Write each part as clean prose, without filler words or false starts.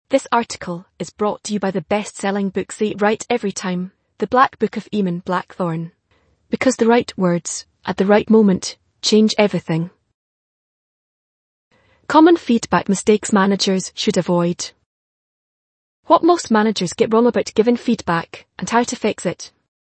This article is brought to you by the best-selling books they write every time, The Black Book of Eamon Blackthorne. Because the right words, at the right moment, change everything. Common feedback mistakes managers should avoid. What most managers get wrong about giving feedback, and how to fix it.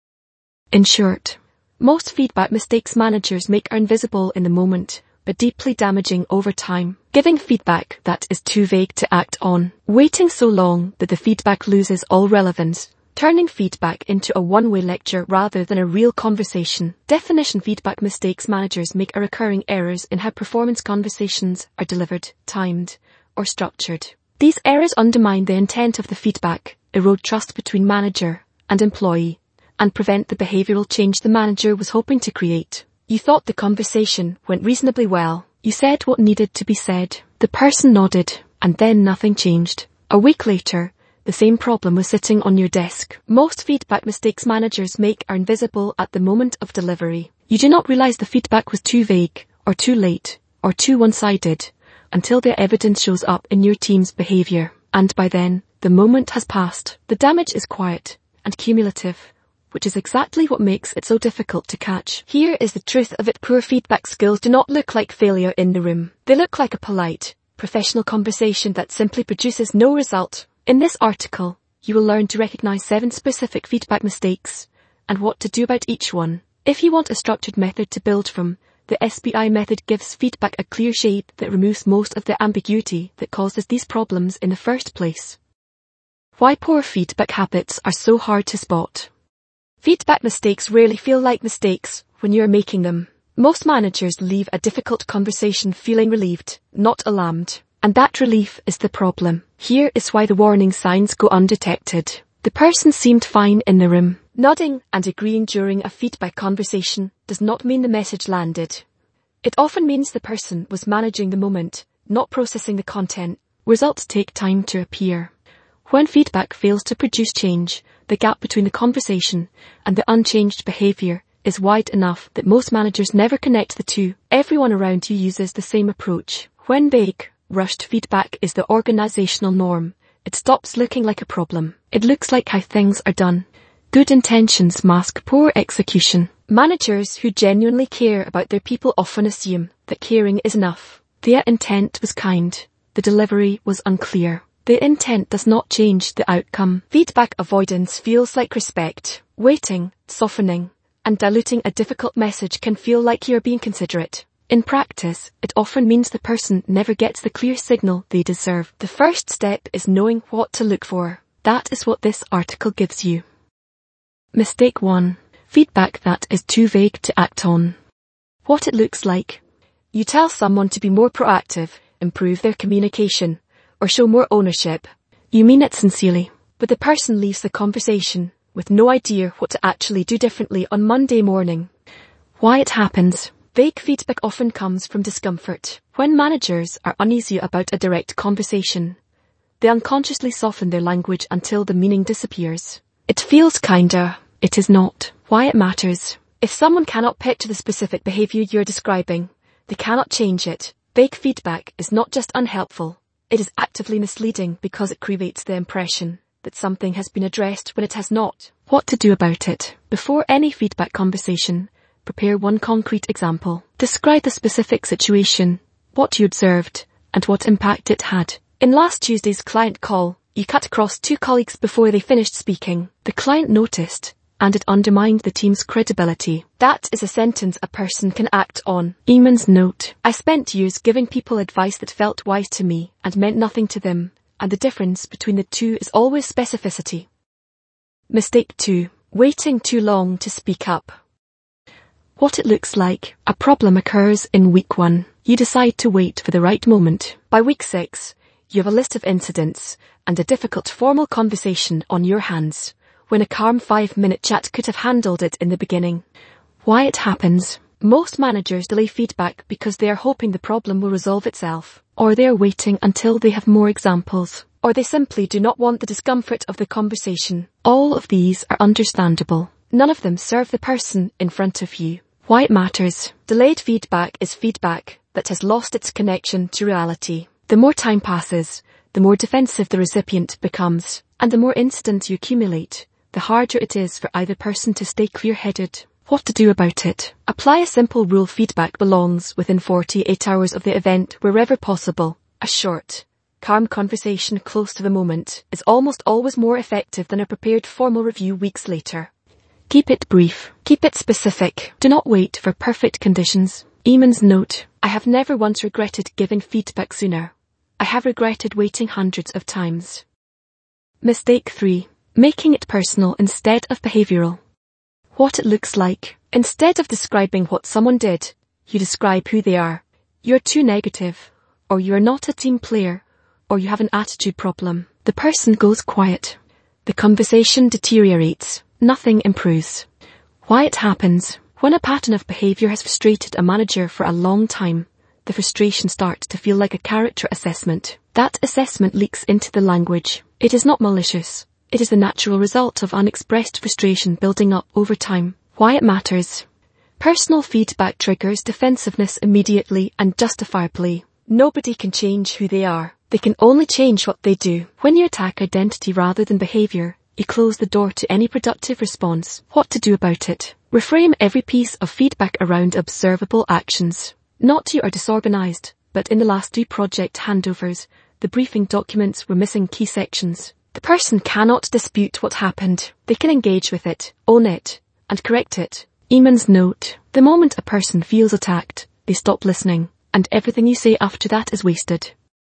In short, most feedback mistakes managers make are invisible in the moment, but deeply damaging over time. Giving feedback that is too vague to act on. Waiting so long that the feedback loses all relevance. Turning feedback into a one-way lecture rather than a real conversation. Definition feedback mistakes managers make are recurring errors in how performance conversations are delivered, timed, or structured. These errors undermine the intent of the feedback, erode trust between manager and employee, and prevent the behavioral change the manager was hoping to create. You thought the conversation went reasonably well. You said what needed to be said. The person nodded, and then nothing changed. A week later, the same problem was sitting on your desk. Most feedback mistakes managers make are invisible at the moment of delivery. You do not realize the feedback was too vague, or too late, or too one-sided, until the evidence shows up in your team's behavior. And by then, the moment has passed. The damage is quiet and cumulative, which is exactly what makes it so difficult to catch. Here is the truth of it. Poor feedback skills do not look like failure in the room. They look like a polite, professional conversation that simply produces no result. In this article, you will learn to recognize 7 specific feedback mistakes and what to do about each one. If you want a structured method to build from, the SBI method gives feedback a clear shape that removes most of the ambiguity that causes these problems in the first place. Why poor feedback habits are so hard to spot. Feedback mistakes rarely feel like mistakes when you are making them. Most managers leave a difficult conversation feeling relieved, not alarmed. And that relief is the problem. Here is why the warning signs go undetected. The person seemed fine in the room. Nodding and agreeing during a feedback conversation does not mean the message landed. It often means the person was managing the moment, not processing the content. Results take time to appear. When feedback fails to produce change, the gap between the conversation and the unchanged behavior is wide enough that most managers never connect the two. Everyone around you uses the same approach. When vague, rushed feedback is the organizational norm, it stops looking like a problem. It looks like how things are done. Good intentions mask poor execution. Managers who genuinely care about their people often assume that caring is enough. Their intent was kind. The delivery was unclear. The intent does not change the outcome. Feedback avoidance feels like respect. Waiting, softening, and diluting a difficult message can feel like you're being considerate. In practice, it often means the person never gets the clear signal they deserve. The first step is knowing what to look for. That is what this article gives you. Mistake 1. Feedback that is too vague to act on. What it looks like. You tell someone to be more proactive, improve their communication, or show more ownership. You mean it sincerely, but the person leaves the conversation with no idea what to actually do differently on Monday morning. Why it happens. Vague feedback often comes from discomfort. When managers are uneasy about a direct conversation, they unconsciously soften their language until the meaning disappears. It feels kinda. It is not. Why it matters. If someone cannot picture the specific behavior you're describing, they cannot change it. Vague feedback is not just unhelpful. It is actively misleading because it creates the impression that something has been addressed when it has not. What to do about it. Before any feedback conversation, prepare one concrete example. Describe the specific situation, what you observed, and what impact it had. In last Tuesday's client call, you cut across 2 colleagues before they finished speaking. The client noticed, and it undermined the team's credibility. That is a sentence a person can act on. Eamon's note. I spent years giving people advice that felt wise to me and meant nothing to them, and the difference between the two is always specificity. Mistake 2. Waiting too long to speak up. What it looks like. A problem occurs in week 1. You decide to wait for the right moment. By week 6, you have a list of incidents and a difficult formal conversation on your hands, when a calm 5-minute chat could have handled it in the beginning. Why it happens. Most managers delay feedback because they are hoping the problem will resolve itself, or they are waiting until they have more examples, or they simply do not want the discomfort of the conversation. All of these are understandable. None of them serve the person in front of you. Why it matters. Delayed feedback is feedback that has lost its connection to reality. The more time passes, the more defensive the recipient becomes, and the more incidents you accumulate, the harder it is for either person to stay clear-headed. What to do about it? Apply a simple rule: feedback belongs within 48 hours of the event wherever possible. A short, calm conversation close to the moment is almost always more effective than a prepared formal review weeks later. Keep it brief. Keep it specific. Do not wait for perfect conditions. Eamon's note: I have never once regretted giving feedback sooner. I have regretted waiting hundreds of times. Mistake 3. Making it personal instead of behavioral. What it looks like. Instead of describing what someone did, you describe who they are. You're too negative, or you are not a team player, or you have an attitude problem. The person goes quiet. The conversation deteriorates. Nothing improves. Why it happens. When a pattern of behavior has frustrated a manager for a long time, the frustration starts to feel like a character assessment. That assessment leaks into the language. It is not malicious. It is the natural result of unexpressed frustration building up over time. Why it matters. Personal feedback triggers defensiveness immediately and justifiably. Nobody can change who they are. They can only change what they do. When you attack identity rather than behavior, you close the door to any productive response. What to do about it. Reframe every piece of feedback around observable actions. Not you are disorganized, but in the last 3 project handovers, the briefing documents were missing key sections. The person cannot dispute what happened. They can engage with it, own it, and correct it. Eamon's note: the moment a person feels attacked, they stop listening, and everything you say after that is wasted.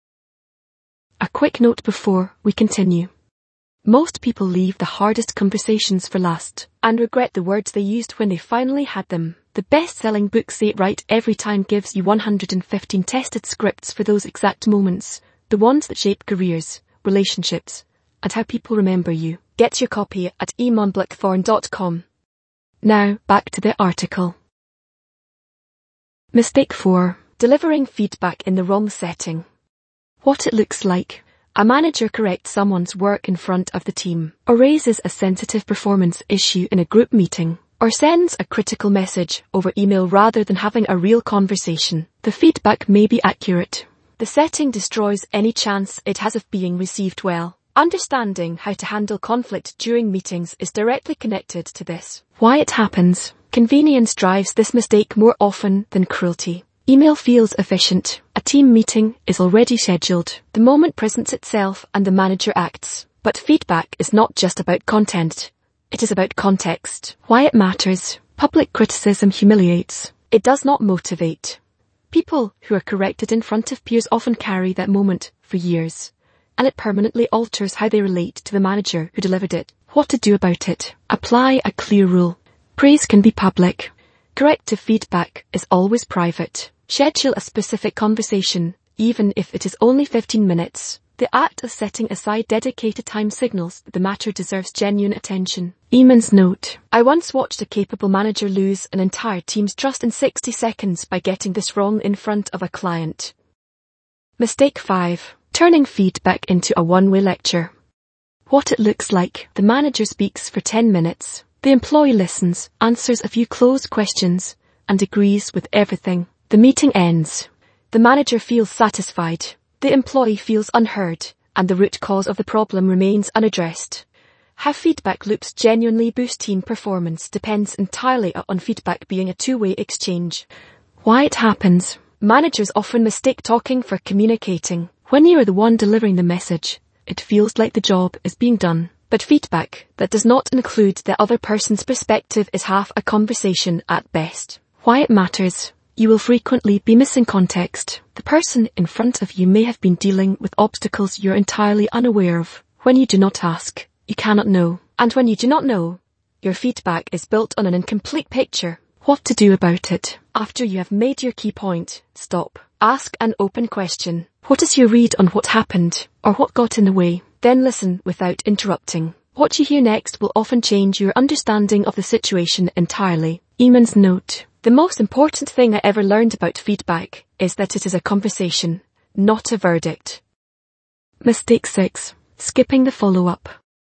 A quick note before we continue. Most people leave the hardest conversations for last, and regret the words they used when they finally had them. The best-selling book Say It Right Every Time gives you 115 tested scripts for those exact moments, the ones that shape careers, relationships, and how people remember you. Get your copy at eamonblackthorn.com. Now, back to the article. Mistake 4. Delivering feedback in the wrong setting. What it looks like. A manager corrects someone's work in front of the team, or raises a sensitive performance issue in a group meeting, or sends a critical message over email rather than having a real conversation. The feedback may be accurate. The setting destroys any chance it has of being received well. Understanding how to handle conflict during meetings is directly connected to this. Why it happens. Convenience drives this mistake more often than cruelty. Email feels efficient. A team meeting is already scheduled. The moment presents itself and the manager acts. But feedback is not just about content. It is about context. Why it matters. Public criticism humiliates. It does not motivate. People who are corrected in front of peers often carry that moment for years, and it permanently alters how they relate to the manager who delivered it. What to do about it. Apply a clear rule. Praise can be public. Corrective feedback is always private. Schedule a specific conversation, even if it is only 15 minutes. The act of setting aside dedicated time signals that the matter deserves genuine attention. Eamon's note: I once watched a capable manager lose an entire team's trust in 60 seconds by getting this wrong in front of a client. Mistake 5. Turning feedback into a one-way lecture. What it looks like. The manager speaks for 10 minutes. The employee listens, answers a few closed questions, and agrees with everything. The meeting ends. The manager feels satisfied. The employee feels unheard, and the root cause of the problem remains unaddressed. How feedback loops genuinely boost team performance depends entirely on feedback being a two-way exchange. Why it happens. Managers often mistake talking for communicating. When you are the one delivering the message, it feels like the job is being done. But feedback that does not include the other person's perspective is half a conversation at best. Why it matters. You will frequently be missing context. The person in front of you may have been dealing with obstacles you're entirely unaware of. When you do not ask, you cannot know. And when you do not know, your feedback is built on an incomplete picture. What to do about it. After you have made your key point, stop. Ask an open question. What is your read on what happened, or what got in the way? Then listen without interrupting. What you hear next will often change your understanding of the situation entirely. Eamon's note: the most important thing I ever learned about feedback is that it is a conversation, not a verdict. Mistake 6. Skipping the follow-up.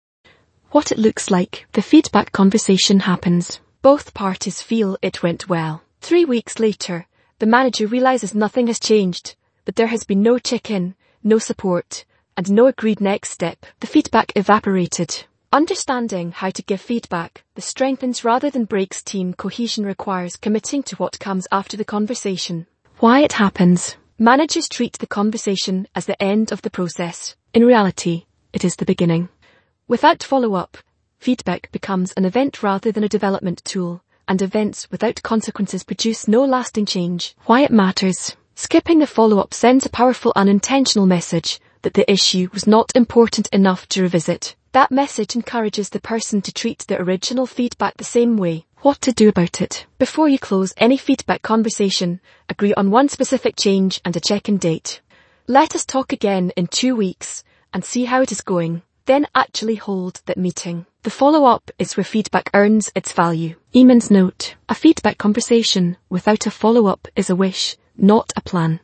What it looks like. The feedback conversation happens. Both parties feel it went well. 3 weeks later, the manager realizes nothing has changed, but there has been no check-in, no support, and no agreed next step, the feedback evaporated. Understanding how to give feedback that strengthens rather than breaks team cohesion requires committing to what comes after the conversation. Why it happens. Managers treat the conversation as the end of the process. In reality, it is the beginning. Without follow-up, feedback becomes an event rather than a development tool, and events without consequences produce no lasting change. Why it matters. Skipping the follow-up sends a powerful unintentional message that the issue was not important enough to revisit. That message encourages the person to treat the original feedback the same way. What to do about it. Before you close any feedback conversation, agree on one specific change and a check-in date. Let us talk again in 2 weeks and see how it is going. Then actually hold that meeting. The follow-up is where feedback earns its value. Eamon's note. A feedback conversation without a follow-up is a wish, not a plan.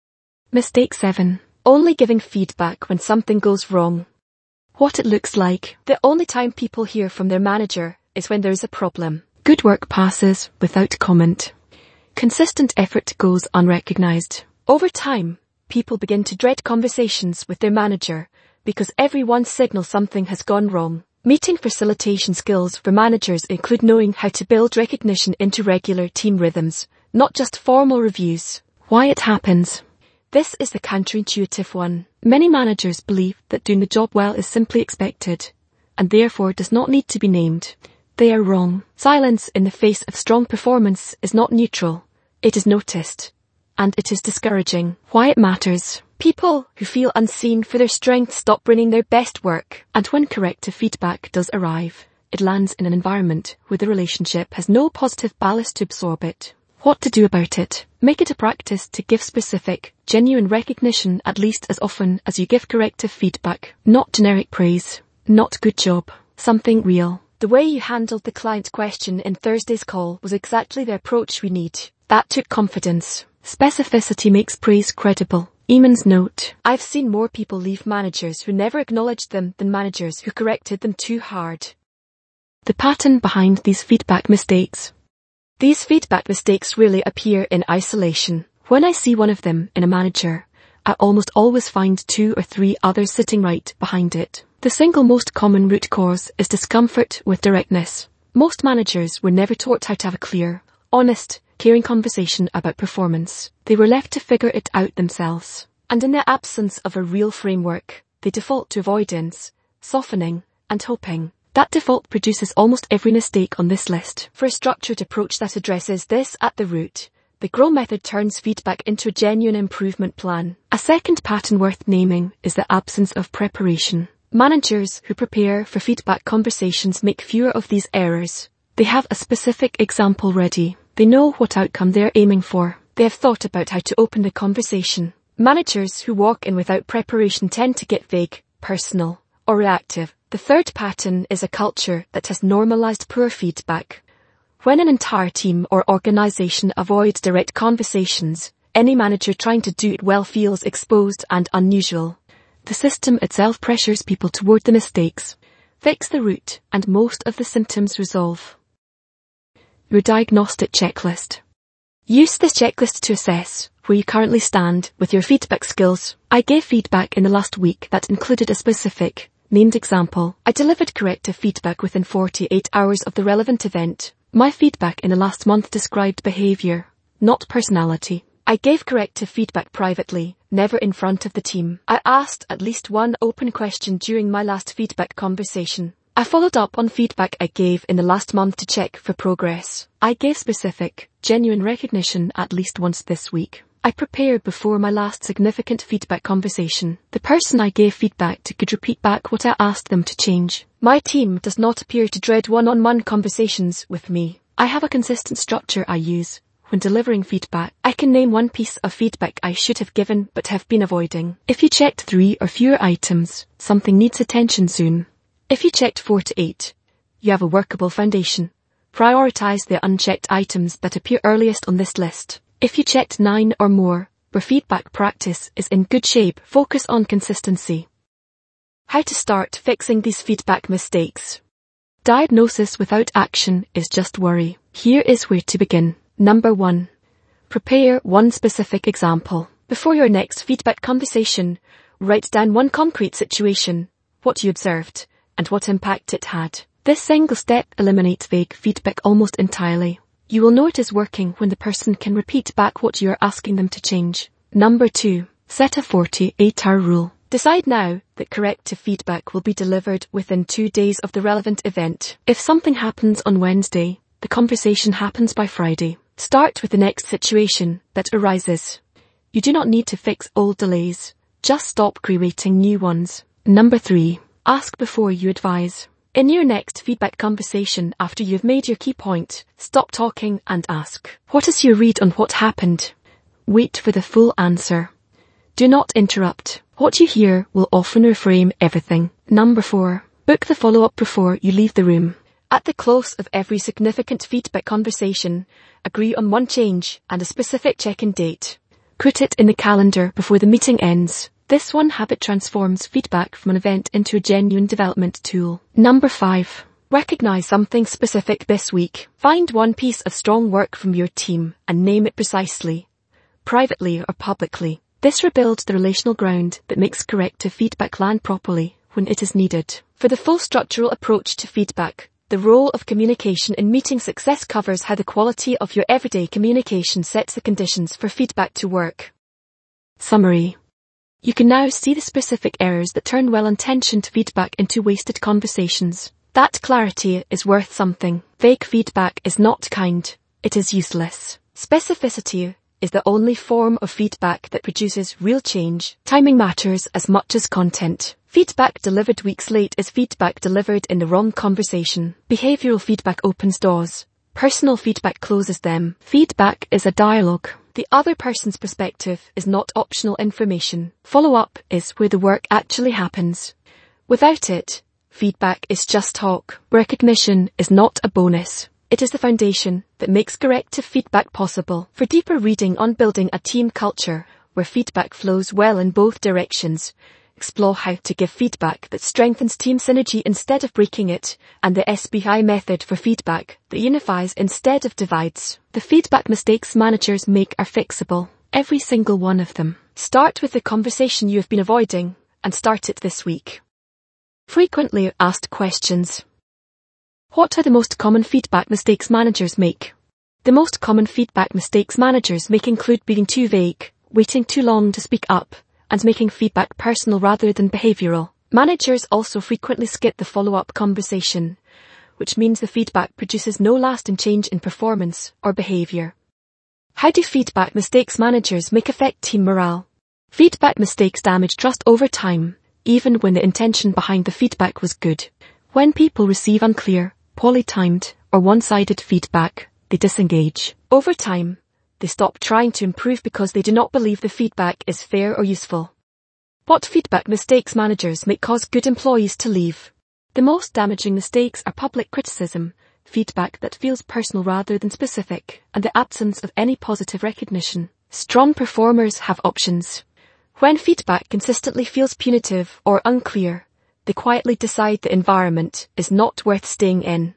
Mistake 7. Only giving feedback when something goes wrong. What it looks like. The only time people hear from their manager is when there is a problem. Good work passes without comment. Consistent effort goes unrecognized. Over time, people begin to dread conversations with their manager because everyone signals something has gone wrong. Meeting facilitation skills for managers include knowing how to build recognition into regular team rhythms, not just formal reviews. Why it happens. This is the counterintuitive one. Many managers believe that doing the job well is simply expected, and therefore does not need to be named. They are wrong. Silence in the face of strong performance is not neutral. It is noticed, and it is discouraging. Why it matters. People who feel unseen for their strengths stop bringing their best work, and when corrective feedback does arrive, it lands in an environment where the relationship has no positive ballast to absorb it. What to do about it. Make it a practice to give specific, genuine recognition at least as often as you give corrective feedback. Not generic praise. Not good job. Something real. The way you handled the client question in Thursday's call was exactly the approach we need. That took confidence. Specificity makes praise credible. Eamon's note. I've seen more people leave managers who never acknowledged them than managers who corrected them too hard. The pattern behind these feedback mistakes. These feedback mistakes rarely appear in isolation. When I see one of them in a manager, I almost always find 2 or 3 others sitting right behind it. The single most common root cause is discomfort with directness. Most managers were never taught how to have a clear, honest, caring conversation about performance. They were left to figure it out themselves. And in the absence of a real framework, they default to avoidance, softening, and hoping. That default produces almost every mistake on this list. For a structured approach that addresses this at the root, the GROW method turns feedback into a genuine improvement plan. A second pattern worth naming is the absence of preparation. Managers who prepare for feedback conversations make fewer of these errors. They have a specific example ready. They know what outcome they're aiming for. They have thought about how to open the conversation. Managers who walk in without preparation tend to get vague, personal, or reactive. The third pattern is a culture that has normalized poor feedback. When an entire team or organization avoids direct conversations, any manager trying to do it well feels exposed and unusual. The system itself pressures people toward the mistakes. Fix the root, and most of the symptoms resolve. Your diagnostic checklist. Use this checklist to assess where you currently stand with your feedback skills. I gave feedback in the last week that included a specific, named example. I delivered corrective feedback within 48 hours of the relevant event. My feedback in the last month described behavior, not personality. I gave corrective feedback privately, never in front of the team. I asked at least one open question during my last feedback conversation. I followed up on feedback I gave in the last month to check for progress. I gave specific, genuine recognition at least once this week. I prepared before my last significant feedback conversation. The person I gave feedback to could repeat back what I asked them to change. My team does not appear to dread one-on-one conversations with me. I have a consistent structure I use. When delivering feedback, I can name one piece of feedback I should have given but have been avoiding. If you checked 3 or fewer items, something needs attention soon. If you checked 4 to 8, you have a workable foundation. Prioritize the unchecked items that appear earliest on this list. If you checked 9 or more, where feedback practice is in good shape, focus on consistency. How to start fixing these feedback mistakes. Diagnosis without action is just worry. Here is where to begin. Number 1. Prepare one specific example. Before your next feedback conversation, Write down one concrete situation, what you observed, and what impact it had. This single step eliminates vague feedback almost entirely. You will know it is working when the person can repeat back what you are asking them to change. Number 2. Set a 48-hour rule. Decide now that corrective feedback will be delivered within 2 days of the relevant event. If something happens on Wednesday, the conversation happens by Friday. Start with the next situation that arises. You do not need to fix old delays. Just stop creating new ones. Number 3. Ask before you advise. In your next feedback conversation after you've made your key point, stop talking and ask, what is your read on what happened? Wait for the full answer. Do not interrupt. What you hear will often reframe everything. Number 4. Book the follow-up before you leave the room. At the close of every significant feedback conversation, agree on one change and a specific check-in date. Put it in the calendar before the meeting ends. This one habit transforms feedback from an event into a genuine development tool. Number 5. Recognize something specific this week. Find one piece of strong work from your team and name it precisely, privately or publicly. This rebuilds the relational ground that makes corrective feedback land properly when it is needed. For the full structural approach to feedback, the role of communication in meeting success covers how the quality of your everyday communication sets the conditions for feedback to work. Summary. You can now see the specific errors that turn well-intentioned feedback into wasted conversations. That clarity is worth something. Vague feedback is not kind. It is useless. Specificity is the only form of feedback that produces real change. Timing matters as much as content. Feedback delivered weeks late is feedback delivered in the wrong conversation. Behavioral feedback opens doors. Personal feedback closes them. Feedback is a dialogue. The other person's perspective is not optional information. Follow-up is where the work actually happens. Without it, feedback is just talk. Recognition is not a bonus. It is the foundation that makes corrective feedback possible. For deeper reading on building a team culture where feedback flows well in both directions, explore how to give feedback that strengthens team synergy instead of breaking it, and the SBI method for feedback that unifies instead of divides. The feedback mistakes managers make are fixable. Every single one of them. Start with the conversation you have been avoiding, and start it this week. Frequently asked questions. What are the most common feedback mistakes managers make? The most common feedback mistakes managers make include being too vague, waiting too long to speak up, and making feedback personal rather than behavioral. Managers also frequently skip the follow-up conversation, which means the feedback produces no lasting change in performance or behavior. How do feedback mistakes managers make affect team morale? Feedback mistakes damage trust over time, even when the intention behind the feedback was good. When people receive unclear, poorly timed, or one-sided feedback, they disengage. Over time, they stop trying to improve because they do not believe the feedback is fair or useful. What feedback mistakes managers make cause good employees to leave? The most damaging mistakes are public criticism, feedback that feels personal rather than specific, and the absence of any positive recognition. Strong performers have options. When feedback consistently feels punitive or unclear, they quietly decide the environment is not worth staying in.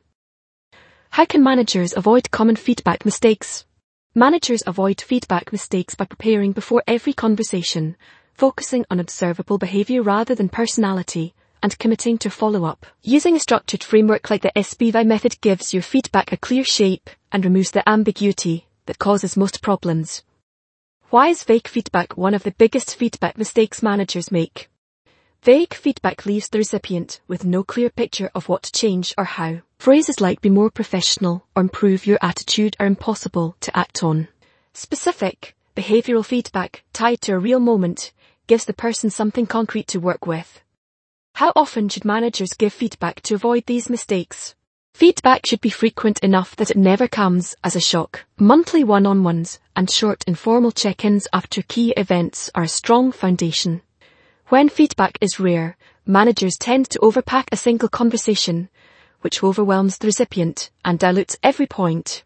How can managers avoid common feedback mistakes? Managers avoid feedback mistakes by preparing before every conversation, focusing on observable behavior rather than personality, and committing to follow-up. Using a structured framework like the SBI method gives your feedback a clear shape and removes the ambiguity that causes most problems. Why is vague feedback one of the biggest feedback mistakes managers make? Vague feedback leaves the recipient with no clear picture of what to change or how. Phrases like be more professional or improve your attitude are impossible to act on. Specific, behavioral feedback tied to a real moment gives the person something concrete to work with. How often should managers give feedback to avoid these mistakes? Feedback should be frequent enough that it never comes as a shock. Monthly one-on-ones and short informal check-ins after key events are a strong foundation. When feedback is rare, managers tend to overpack a single conversation, which overwhelms the recipient and dilutes every point.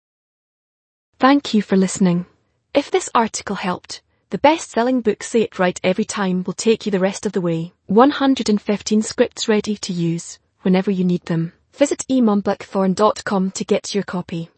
Thank you for listening. If this article helped, the best-selling book Say It Right Every Time will take you the rest of the way. 115 scripts ready to use whenever you need them. Visit emombuckthorn.com to get your copy.